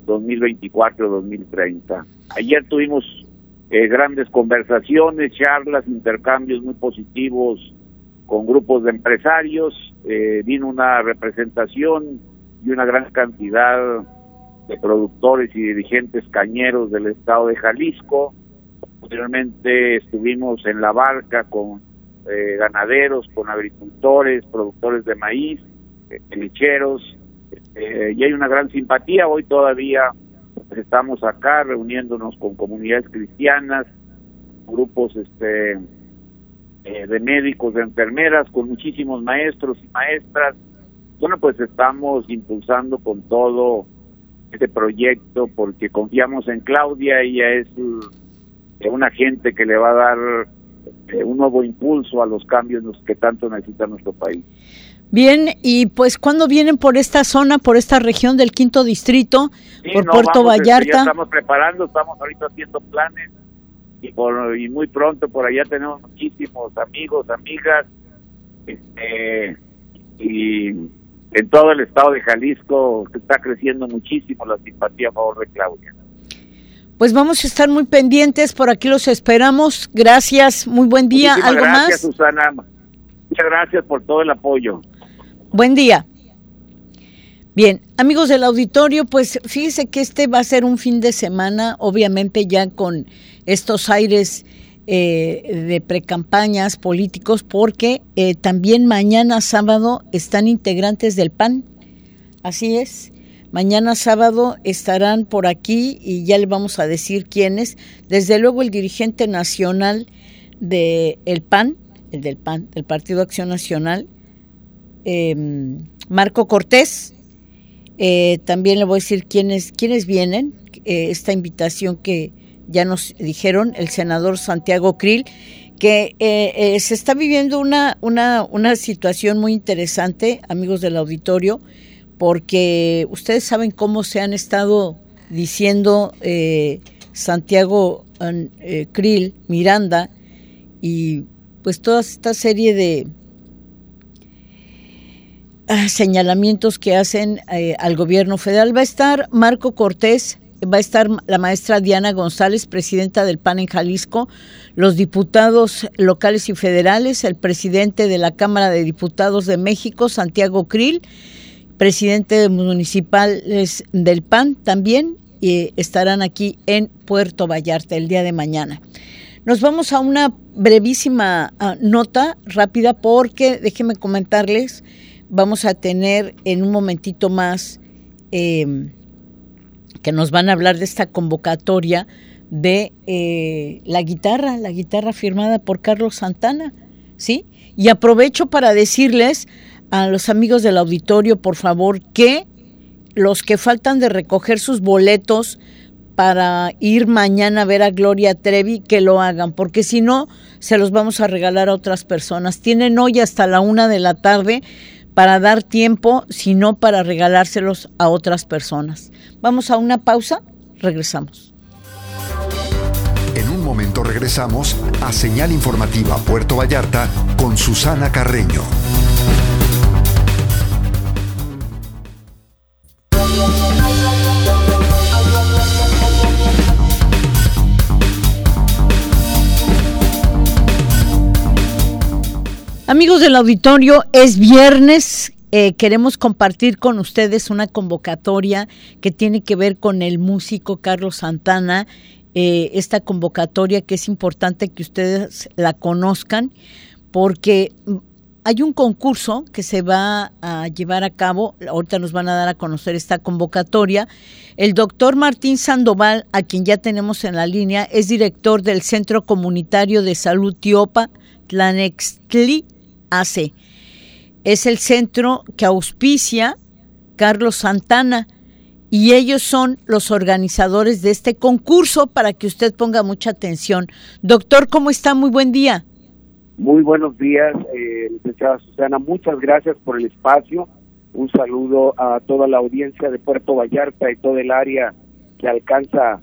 2024-2030. Ayer tuvimos grandes conversaciones, charlas, intercambios muy positivos con grupos de empresarios. Vino una representación y una gran cantidad de productores y dirigentes cañeros del estado de Jalisco. Posteriormente estuvimos en La Barca con ganaderos, con agricultores, productores de maíz, lecheros, y hay una gran simpatía. Hoy todavía estamos acá reuniéndonos con comunidades cristianas, grupos de médicos, de enfermeras, con muchísimos maestros y maestras. Bueno, pues estamos impulsando con todo este proyecto porque confiamos en Claudia. Ella es una agente que le va a dar un nuevo impulso a los cambios que tanto necesita nuestro país. Bien, y pues ¿cuándo vienen por esta zona, por esta región del Quinto Distrito, sí, por Puerto Vallarta? Ya estamos preparando, estamos ahorita haciendo planes y muy pronto por allá tenemos muchísimos amigos, amigas, y en todo el estado de Jalisco está creciendo muchísimo la simpatía a favor de Claudia. Pues vamos a estar muy pendientes, por aquí los esperamos. Gracias, muy buen día. Muchísimas ¿Algo gracias, más? Susana. Muchas gracias por todo el apoyo. Buen día. Bien, amigos del auditorio, pues fíjese que este va a ser un fin de semana, obviamente ya con estos aires de precampañas políticos, porque también mañana sábado están integrantes del PAN. Así es. Mañana sábado estarán por aquí y ya le vamos a decir quiénes. Desde luego el dirigente nacional del PAN, del Partido Acción Nacional, Marco Cortés. También le voy a decir quiénes vienen. Esta invitación que ya nos dijeron, el senador Santiago Krill, que se está viviendo una situación muy interesante, amigos del auditorio, porque ustedes saben cómo se han estado diciendo Santiago Krill, Miranda, y pues toda esta serie de señalamientos que hacen al gobierno federal. Va a estar Marco Cortés, va a estar la maestra Diana González, presidenta del PAN en Jalisco, los diputados locales y federales, el presidente de la Cámara de Diputados de México, Santiago Krill, presidente municipal del PAN también, estarán aquí en Puerto Vallarta el día de mañana. Nos vamos a una brevísima nota rápida porque, déjenme comentarles, vamos a tener en un momentito más que nos van a hablar de esta convocatoria de la guitarra firmada por Carlos Santana, ¿sí? Y aprovecho para decirles a los amigos del auditorio, por favor, que los que faltan de recoger sus boletos para ir mañana a ver a Gloria Trevi, que lo hagan, porque si no, se los vamos a regalar a otras personas. Tienen hoy hasta la 1:00 p.m. para dar tiempo, si no para regalárselos a otras personas. Vamos a una pausa, regresamos. un momento regresamos a Señal Informativa Puerto Vallarta con Susana Carreño. Amigos del auditorio, es viernes. Queremos compartir con ustedes una convocatoria que tiene que ver con el músico Carlos Santana. Esta convocatoria que es importante que ustedes la conozcan porque hay un concurso que se va a llevar a cabo. Ahorita nos van a dar a conocer esta convocatoria. El doctor Martín Sandoval, a quien ya tenemos en la línea, es director del Centro Comunitario de Salud Tiopa Tlanextli AC. Es el centro que auspicia Carlos Santana y ellos son los organizadores de este concurso para que usted ponga mucha atención. Doctor, ¿cómo está? Muy buen día. Muy buenos días, licenciada Susana. Muchas gracias por el espacio. Un saludo a toda la audiencia de Puerto Vallarta y todo el área que alcanza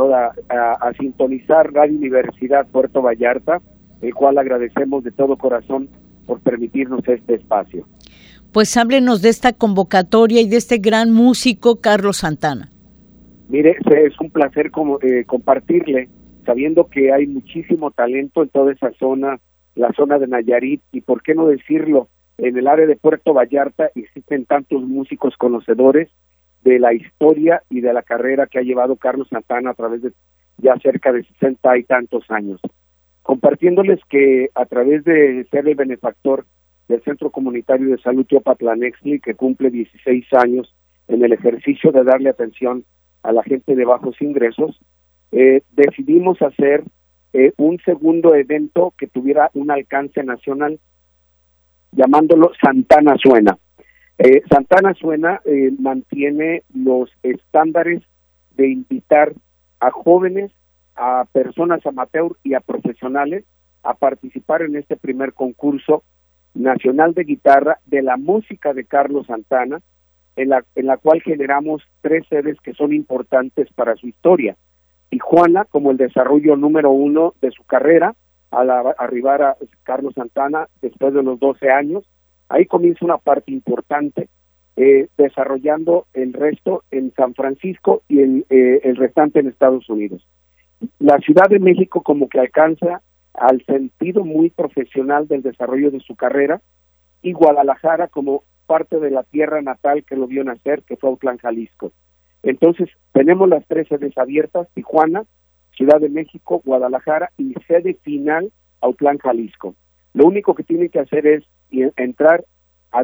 a sintonizar Radio Universidad Puerto Vallarta, el cual agradecemos de todo corazón por permitirnos este espacio. Pues háblenos de esta convocatoria y de este gran músico Carlos Santana. Mire, es un placer compartirle, sabiendo que hay muchísimo talento en toda esa zona, la zona de Nayarit, y por qué no decirlo, en el área de Puerto Vallarta existen tantos músicos conocedores de la historia y de la carrera que ha llevado Carlos Santana a través de ya cerca de 60 y tantos años. Compartiéndoles que a través de ser el benefactor del Centro Comunitario de Salud Tiopa Tlanextli, que cumple 16 años en el ejercicio de darle atención a la gente de bajos ingresos, decidimos hacer un segundo evento que tuviera un alcance nacional, llamándolo Santana Suena. Santana Suena mantiene los estándares de invitar a jóvenes, a personas amateur y a profesionales a participar en este primer concurso nacional de guitarra de la música de Carlos Santana, en la cual generamos 3 sedes que son importantes para su historia. Tijuana, como el desarrollo número 1 de su carrera, al arribar a Carlos Santana después de los 12 años, ahí comienza una parte importante, desarrollando el resto en San Francisco y el restante en Estados Unidos. La Ciudad de México como que alcanza al sentido muy profesional del desarrollo de su carrera, y Guadalajara como parte de la tierra natal que lo vio nacer, que fue Autlán, Jalisco. Entonces, tenemos las 3 sedes abiertas: Tijuana, Ciudad de México, Guadalajara, y sede final, Autlán, Jalisco. Lo único que tienen que hacer es entrar a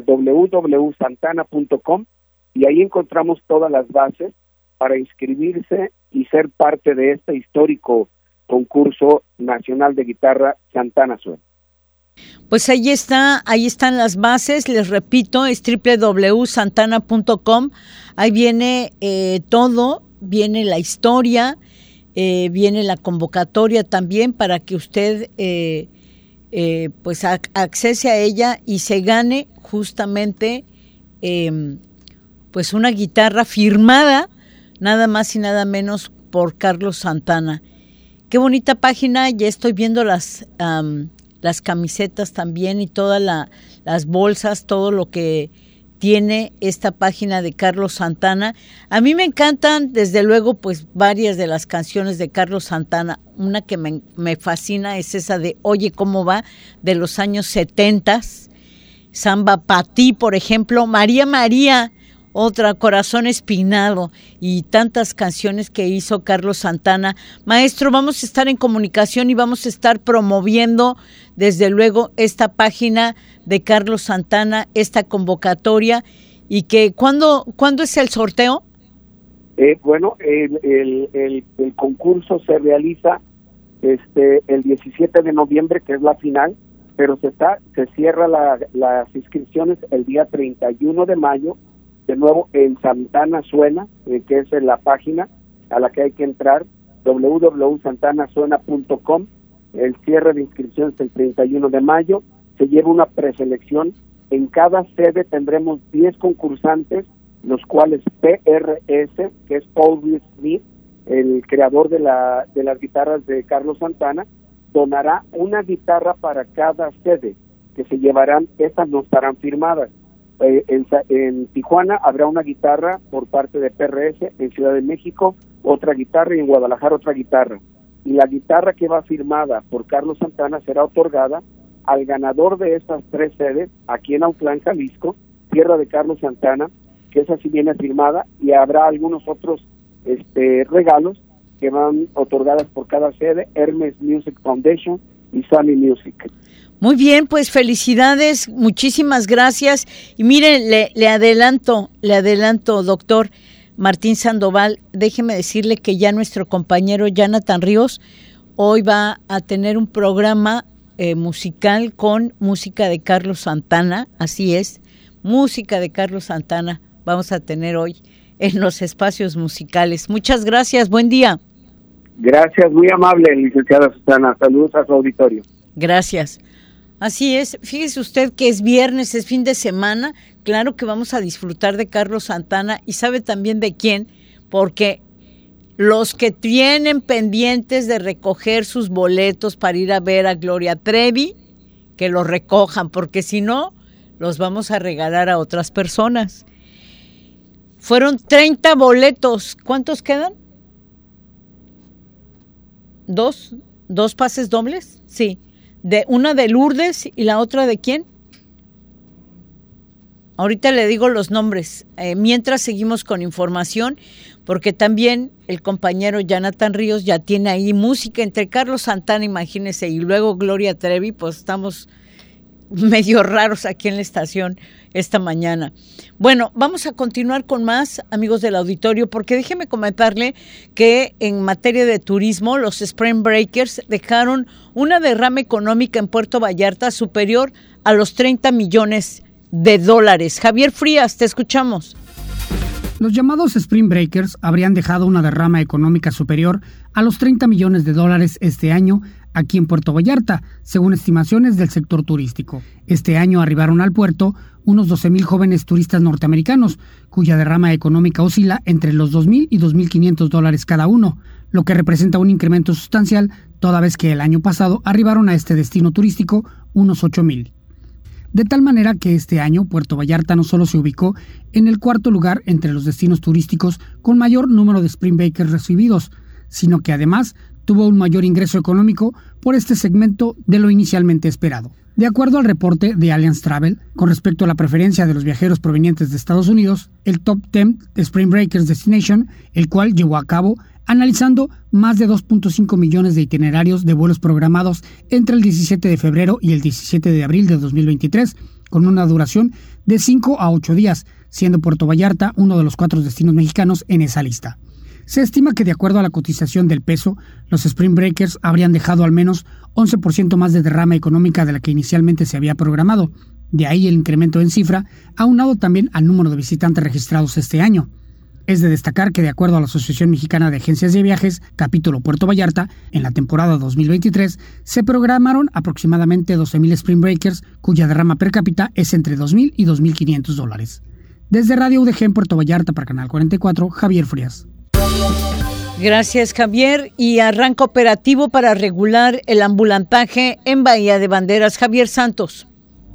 www.santana.com y ahí encontramos todas las bases para inscribirse y ser parte de este histórico concurso nacional de guitarra Santana Suena. Pues ahí están las bases, les repito, es www.santana.com. Ahí viene todo, viene la historia, viene la convocatoria también para que usted pues accese a ella y se gane justamente pues una guitarra firmada, nada más y nada menos por Carlos Santana. Qué bonita página, ya estoy viendo las camisetas también y todas las bolsas, todo lo que tiene esta página de Carlos Santana. A mí me encantan, desde luego, pues varias de las canciones de Carlos Santana. Una que me fascina es esa de Oye Cómo Va, de los años 70. Samba Pa' Ti, por ejemplo. María María, otra, Corazón Espinado, y tantas canciones que hizo Carlos Santana. Maestro, vamos a estar en comunicación y vamos a estar promoviendo desde luego esta página de Carlos Santana, esta convocatoria, y que ¿cuándo es el sorteo? Bueno, el concurso se realiza el 17 de noviembre, que es la final, pero se cierra las inscripciones el día 31 de mayo, de nuevo en Santana Suena, que es la página a la que hay que entrar, www.santanasuena.com. El cierre de inscripciones el 31 de mayo, se lleva una preselección. En cada sede tendremos 10 concursantes, los cuales PRS, que es Paul Reed Smith, el creador de las guitarras de Carlos Santana, donará una guitarra para cada sede que se llevarán. Estas no estarán firmadas. En Tijuana habrá una guitarra por parte de PRS, en Ciudad de México otra guitarra y en Guadalajara otra guitarra. Y la guitarra que va firmada por Carlos Santana será otorgada al ganador de estas 3 sedes, aquí en Autlán, Jalisco, tierra de Carlos Santana, que esa sí viene firmada, y habrá algunos otros regalos que van otorgadas por cada sede, Hermes Music Foundation y Sony Music. Muy bien, pues felicidades, muchísimas gracias. Y miren, le adelanto, doctor Martín Sandoval, déjeme decirle que ya nuestro compañero Jonathan Ríos hoy va a tener un programa musical con música de Carlos Santana, así es, música de Carlos Santana vamos a tener hoy en los espacios musicales. Muchas gracias, buen día. Gracias, muy amable, licenciada Susana. Saludos a su auditorio. Gracias. Así es, fíjese usted que es viernes, es fin de semana, claro que vamos a disfrutar de Carlos Santana y sabe también de quién, porque los que tienen pendientes de recoger sus boletos para ir a ver a Gloria Trevi, que los recojan, porque si no, los vamos a regalar a otras personas. Fueron 30 boletos, ¿cuántos quedan? ¿Dos pases dobles? Sí. Una de Lourdes y la otra de ¿quién? Ahorita le digo los nombres. Mientras seguimos con información, porque también el compañero Jonathan Ríos ya tiene ahí música entre Carlos Santana, imagínense, y luego Gloria Trevi, pues estamos medio raros aquí en la estación esta mañana. Bueno, vamos a continuar con más, amigos del auditorio, porque déjeme comentarle que en materia de turismo, los Spring Breakers dejaron una derrama económica en Puerto Vallarta superior a los $30 millones. Javier Frías, te escuchamos. Los llamados Spring Breakers habrían dejado una derrama económica superior a los $30 millones este año aquí en Puerto Vallarta, según estimaciones del sector turístico. Este año arribaron al puerto unos 12,000 jóvenes turistas norteamericanos, cuya derrama económica oscila entre los $2,000 y $2,500 cada uno, lo que representa un incremento sustancial, toda vez que el año pasado arribaron a este destino turístico unos 8,000. De tal manera que este año Puerto Vallarta no solo se ubicó en el 4º lugar entre los destinos turísticos con mayor número de Spring Breakers recibidos, sino que además tuvo un mayor ingreso económico por este segmento de lo inicialmente esperado. De acuerdo al reporte de Allianz Travel, con respecto a la preferencia de los viajeros provenientes de Estados Unidos, el Top 10 de Spring Breakers Destination, el cual llevó a cabo analizando más de 2.5 millones de itinerarios de vuelos programados entre el 17 de febrero y el 17 de abril de 2023, con una duración de 5 a 8 días, siendo Puerto Vallarta uno de los 4 destinos mexicanos en esa lista. Se estima que de acuerdo a la cotización del peso, los Spring Breakers habrían dejado al menos 11% más de derrama económica de la que inicialmente se había programado. De ahí el incremento en cifra, aunado también al número de visitantes registrados este año. Es de destacar que de acuerdo a la Asociación Mexicana de Agencias de Viajes, capítulo Puerto Vallarta, en la temporada 2023 se programaron aproximadamente 12,000 Spring Breakers, cuya derrama per cápita es entre $2,000 y $2,500. Desde Radio UDG en Puerto Vallarta para Canal 44, Javier Frías. Gracias, Javier. Y arranca operativo para regular el ambulantaje en Bahía de Banderas. Javier Santos.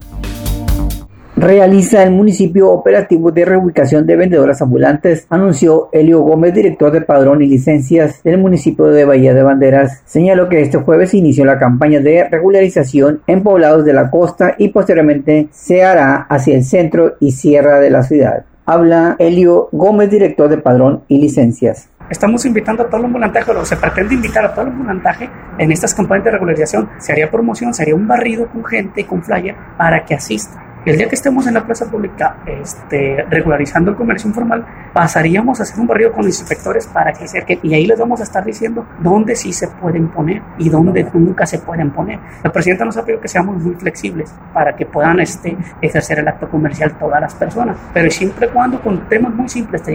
Realiza el municipio operativo de reubicación de vendedoras ambulantes, anunció Elio Gómez, director de Padrón y Licencias del municipio de Bahía de Banderas. Señaló que este jueves inició la campaña de regularización en poblados de la costa y posteriormente se hará hacia el centro y sierra de la ciudad. Habla Elio Gómez, director de Padrón y Licencias. Estamos invitando a todo el ambulantaje, o se pretende invitar a todo el ambulantaje en estas campañas de regularización. Se haría promoción, se haría un barrido con gente, con flyer, para que asista. El día que estemos en la plaza pública regularizando el comercio informal, pasaríamos a hacer un barrido con los inspectores para que se acerquen, y ahí les vamos a estar diciendo dónde sí se pueden poner y dónde nunca se pueden poner. La presidenta nos ha pedido que seamos muy flexibles para que puedan ejercer el acto comercial todas las personas, pero siempre y cuando con temas muy simples, te digo,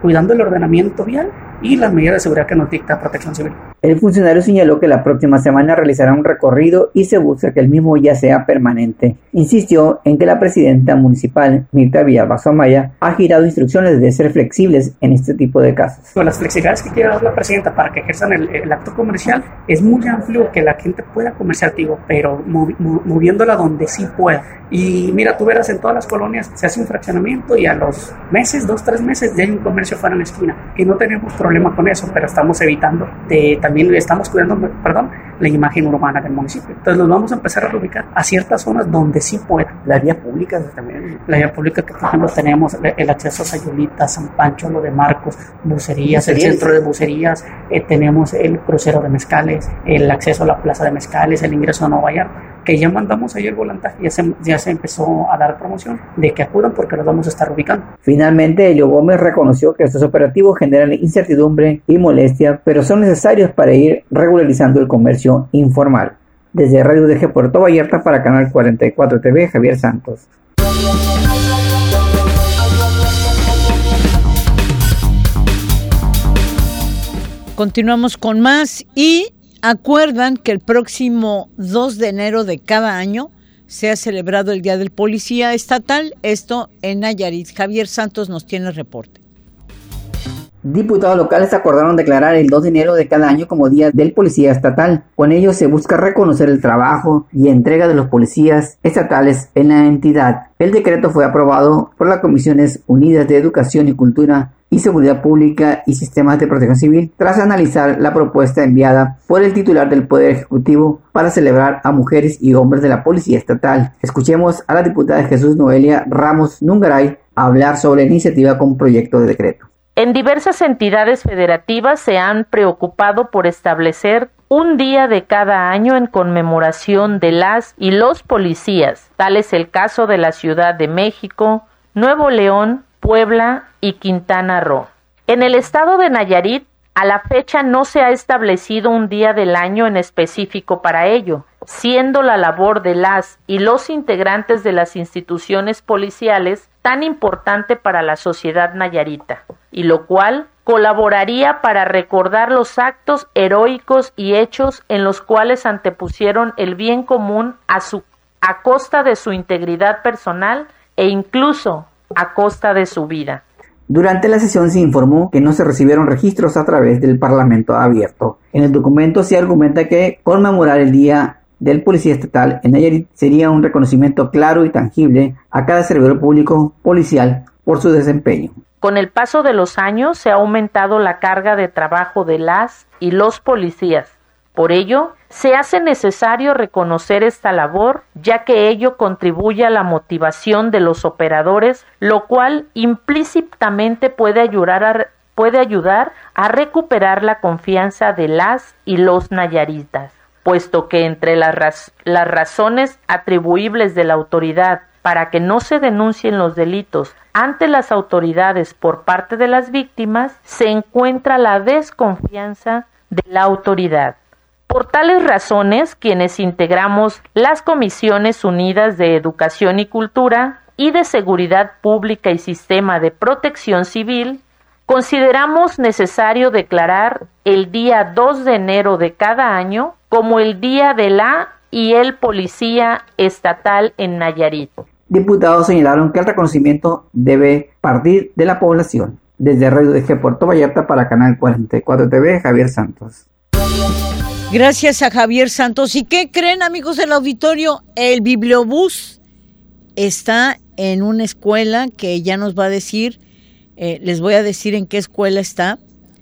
cuidando el ordenamiento vial y las medidas de seguridad que nos dicta Protección Civil. El funcionario señaló que la próxima semana realizará un recorrido y se busca que el mismo ya sea permanente. Insistió en que la presidenta municipal, Mirta Villalbazo Amaya, ha girado instrucciones de ser flexibles en este tipo de casos. Las flexibilidades que quiere dar la presidenta para que ejerzan el acto comercial es muy amplio, que la gente pueda comerciar, pero moviéndola donde sí pueda. Y mira, tú verás, en todas las colonias se hace un fraccionamiento y a los meses, 2-3 meses, ya hay un comercio fuera en la esquina. Y no tenemos problema con eso, pero estamos evitando, también estamos cuidando, la imagen urbana del municipio. Entonces nos vamos a empezar a reubicar a ciertas zonas donde sí pueda. Las vías públicas también. La vía pública, que por ejemplo tenemos el acceso a Sayulita, San Pancho, lo de Marcos, Bucerías, el centro de Bucerías, tenemos el crucero de Mezcales, el acceso a la plaza de Mezcales, el ingreso a Nueva Vallarta, que ya mandamos ayer el volantaje, ya se empezó a dar promoción de que acudan porque los vamos a estar ubicando. Finalmente, Elio Gómez reconoció que estos operativos generan incertidumbre y molestia, pero son necesarios para ir regularizando el comercio informal. Desde Radio DG Puerto Vallarta para Canal 44 TV, Javier Santos. Continuamos con más y acuerdan que el próximo 2 de enero de cada año se ha celebrado el Día del Policía Estatal, esto en Nayarit. Javier Santos nos tiene el reporte. Diputados locales acordaron declarar el 2 de enero de cada año como Día del Policía Estatal. Con ello se busca reconocer el trabajo y entrega de los policías estatales en la entidad. El decreto fue aprobado por las Comisiones Unidas de Educación y Cultura y Seguridad Pública y Sistemas de Protección Civil, tras analizar la propuesta enviada por el titular del Poder Ejecutivo para celebrar a mujeres y hombres de la Policía Estatal. Escuchemos a la diputada Jesús Noelia Ramos Nungaray hablar sobre la iniciativa con proyecto de decreto. En diversas entidades federativas se han preocupado por establecer un día de cada año en conmemoración de las y los policías. Tal es el caso de la Ciudad de México, Nuevo León, Puebla y Quintana Roo. En el estado de Nayarit, a la fecha no se ha establecido un día del año en específico para ello, siendo la labor de las y los integrantes de las instituciones policiales tan importante para la sociedad nayarita, y lo cual colaboraría para recordar los actos heroicos y hechos en los cuales antepusieron el bien común a costa de su integridad personal e incluso a costa de su vida. Durante la sesión se informó que no se recibieron registros a través del Parlamento abierto. En el documento se argumenta que conmemorar el Día del Policía Estatal en Nayarit sería un reconocimiento claro y tangible a cada servidor público policial por su desempeño. Con el paso de los años se ha aumentado la carga de trabajo de las y los policías. Por ello, se hace necesario reconocer esta labor, ya que ello contribuye a la motivación de los operadores, lo cual implícitamente puede ayudar a recuperar la confianza de las y los nayaritas, puesto que entre las razones atribuibles de la autoridad para que no se denuncien los delitos ante las autoridades por parte de las víctimas, se encuentra la desconfianza de la autoridad. Por tales razones, quienes integramos las Comisiones Unidas de Educación y Cultura y de Seguridad Pública y Sistema de Protección Civil, consideramos necesario declarar el día 2 de enero de cada año como el Día de la y el Policía Estatal en Nayarit. Diputados señalaron que el reconocimiento debe partir de la población. Desde Radio DG Puerto Vallarta para Canal 44 TV, Javier Santos. Gracias a Javier Santos. ¿Y qué creen, amigos del auditorio? El bibliobús está en una escuela que ya nos va a decir, les voy a decir en qué escuela está.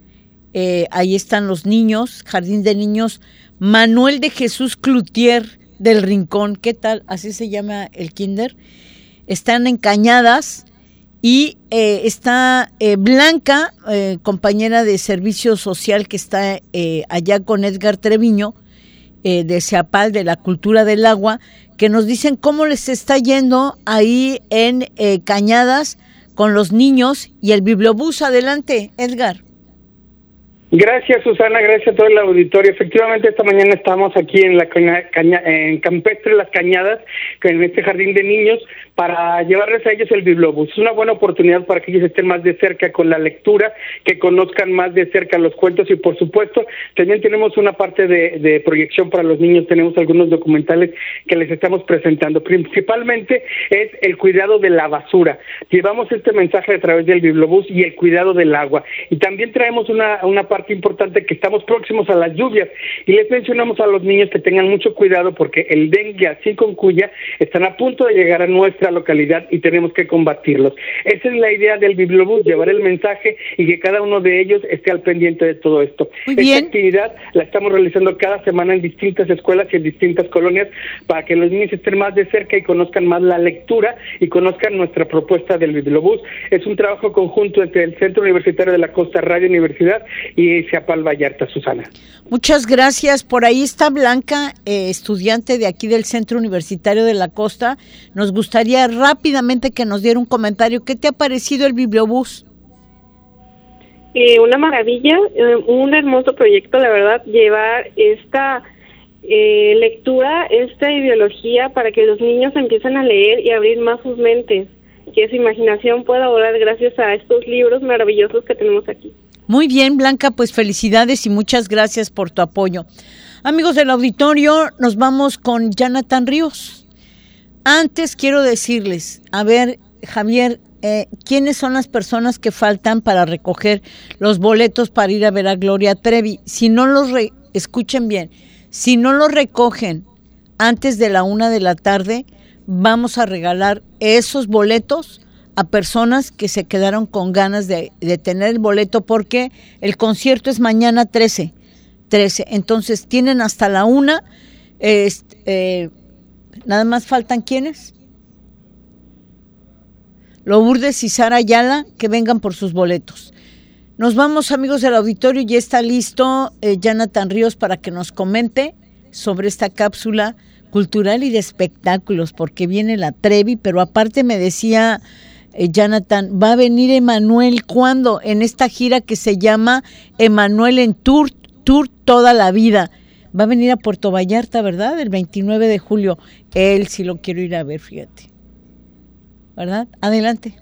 Ahí están los niños, Jardín de Niños Manuel de Jesús Cloutier del Rincón. ¿Qué tal? Así se llama el kinder. Están en Cañadas y está Blanca, compañera de servicio social que está allá con Edgar Treviño, de CEAPAL, de la Cultura del Agua, que nos dicen cómo les está yendo ahí en Cañadas con los niños y el bibliobús. Adelante, Edgar. Gracias, Susana, gracias a todo el auditorio. Efectivamente, esta mañana estamos aquí en en Campestre Las Cañadas, en este jardín de niños, para llevarles a ellos el bibliobús. Es una buena oportunidad para que ellos estén más de cerca con la lectura, que conozcan más de cerca los cuentos y, por supuesto, también tenemos una parte de proyección para los niños. Tenemos algunos documentales que les estamos presentando. Principalmente es el cuidado de la basura. Llevamos este mensaje a través del bibliobús y el cuidado del agua. Y también traemos una parte importante, que estamos próximos a las lluvias, y les mencionamos a los niños que tengan mucho cuidado porque el dengue, así chikungunya, están a punto de llegar a nuestra localidad y tenemos que combatirlos. Esa es la idea del bibliobús, llevar el mensaje y que cada uno de ellos esté al pendiente de todo esto. Esta actividad la estamos realizando cada semana en distintas escuelas y en distintas colonias para que los niños estén más de cerca y conozcan más la lectura y conozcan nuestra propuesta del bibliobús. Es un trabajo conjunto entre el Centro Universitario de la Costa Radio Universidad y Iztapal Vallarta, Susana. Muchas gracias. Por ahí está Blanca, estudiante de aquí del Centro Universitario de la Costa. Nos gustaría rápidamente que nos diera un comentario. ¿Qué te ha parecido el bibliobús? Una maravilla, un hermoso proyecto, la verdad, llevar esta lectura, esta ideología para que los niños empiecen a leer y abrir más sus mentes, que su imaginación pueda volar gracias a estos libros maravillosos que tenemos aquí. Muy bien, Blanca, pues felicidades y muchas gracias por tu apoyo. Amigos del auditorio, nos vamos con Jonathan Ríos. Antes quiero decirles, a ver, Javier, ¿quiénes son las personas que faltan para recoger los boletos para ir a ver a Gloria Trevi? Si no los escuchen bien, si no los recogen antes de la 1:00 p.m, vamos a regalar esos boletos a personas que se quedaron con ganas de tener el boleto, porque el concierto es mañana 13. Entonces tienen hasta la 1:00. Nada más faltan ¿quiénes? Lourdes y Sara Ayala, que vengan por sus boletos. Nos vamos, amigos del auditorio, ya está listo Jonathan Ríos para que nos comente sobre esta cápsula cultural y de espectáculos, porque viene la Trevi, pero aparte me decía Jonathan, va a venir Emanuel, ¿cuándo? En esta gira que se llama Emanuel en Tour toda la vida. Va a venir a Puerto Vallarta, ¿verdad? El 29 de julio. Él sí lo quiero ir a ver, fíjate. ¿Verdad? Adelante.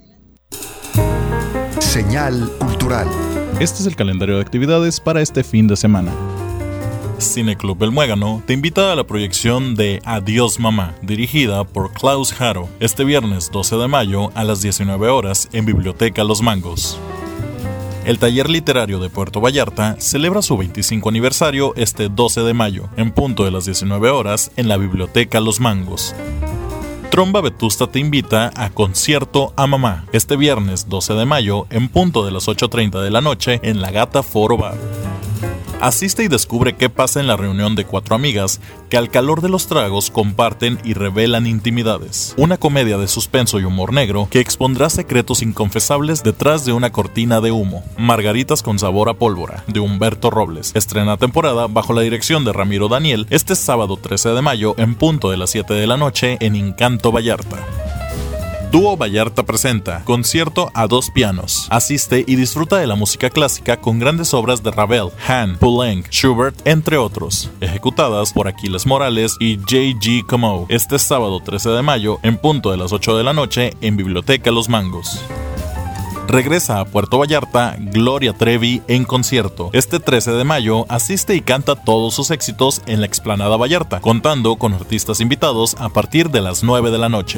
Señal cultural. Este es el calendario de actividades para este fin de semana. Cineclub El Muégano te invita a la proyección de Adiós Mamá, dirigida por Klaus Haro, este viernes 12 de mayo a las 19 horas en Biblioteca Los Mangos. El Taller Literario de Puerto Vallarta celebra su 25 aniversario este 12 de mayo, en punto de las 19 horas en la Biblioteca Los Mangos. Tromba Vetusta te invita a Concierto a Mamá, este viernes 12 de mayo en punto de las 8:30 de la noche en La Gata Foro Bar. Asiste y descubre qué pasa en la reunión de 4 amigas que al calor de los tragos comparten y revelan intimidades. Una comedia de suspenso y humor negro que expondrá secretos inconfesables detrás de una cortina de humo. Margaritas con sabor a pólvora, de Humberto Robles. Estrena temporada bajo la dirección de Ramiro Daniel este sábado 13 de mayo en punto de las 7 de la noche en Encanto Vallarta. Dúo Vallarta presenta Concierto a 2 pianos. Asiste y disfruta de la música clásica con grandes obras de Ravel, Hahn, Poulenc, Schubert, entre otros, ejecutadas por Aquiles Morales y J.G. Comeau, este sábado 13 de mayo en punto de las 8 de la noche en Biblioteca Los Mangos. Regresa a Puerto Vallarta Gloria Trevi en concierto. Este 13 de mayo asiste y canta todos sus éxitos en la Explanada Vallarta, contando con artistas invitados a partir de las 9 de la noche.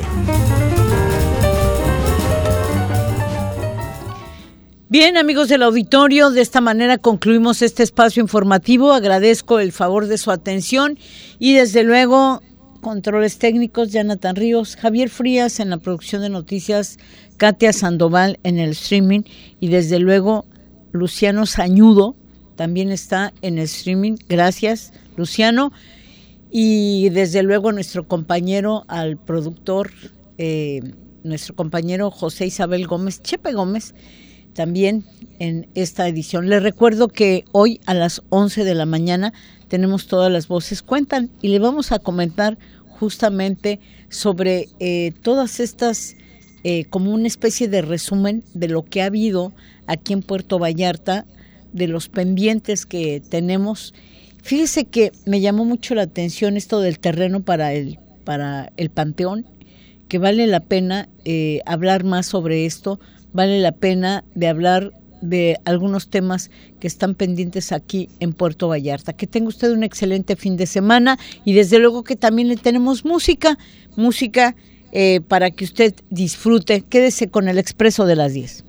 Bien, amigos del auditorio, de esta manera concluimos este espacio informativo. Agradezco el favor de su atención y desde luego controles técnicos, Jonathan Ríos, Javier Frías en la producción de noticias, Katia Sandoval en el streaming y desde luego Luciano Sañudo también está en el streaming. Gracias, Luciano. Y desde luego nuestro compañero al productor, nuestro compañero José Isabel Gómez, Chepe Gómez, también en esta edición. Les recuerdo que hoy a las 11 de la mañana tenemos Todas las Voces Cuentan y le vamos a comentar justamente sobre todas estas, como una especie de resumen de lo que ha habido aquí en Puerto Vallarta los pendientes que tenemos. Fíjese que me llamó mucho la atención esto del terreno para el Panteón, que vale la pena hablar más sobre esto, vale la pena de hablar de algunos temas que están pendientes aquí en Puerto Vallarta. Que tenga usted un excelente fin de semana y desde luego que también le tenemos música para que usted disfrute. Quédese con el Expreso de las 10.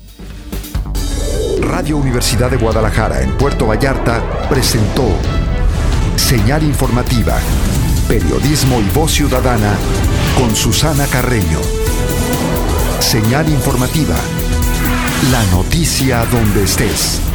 Radio Universidad de Guadalajara en Puerto Vallarta presentó Señal Informativa, Periodismo y Voz Ciudadana con Susana Carreño. Señal Informativa, la noticia donde estés.